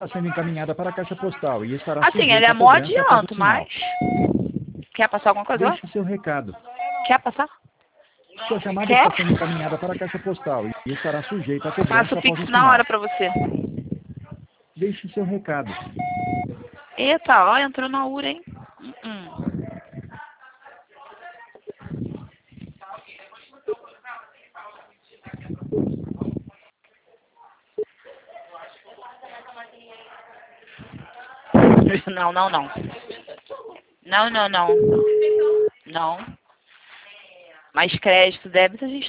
sendo encaminhada para a caixa postal e estará Assim, sujeita ele é a mó cobrança após o adianto, sinal. mas... Quer passar alguma coisa lá? Deixe seu recado. Quer passar? Sua chamada Quer? está sendo encaminhada para a caixa postal e estará sujeita a Passa cobrança o após o Pix na sinal. hora pra você. Deixe seu recado. Eita, ó, entrou na URA, hein? Uh-uh. Não, não, não. Não, não, não. Não. Mas crédito, débito, a gente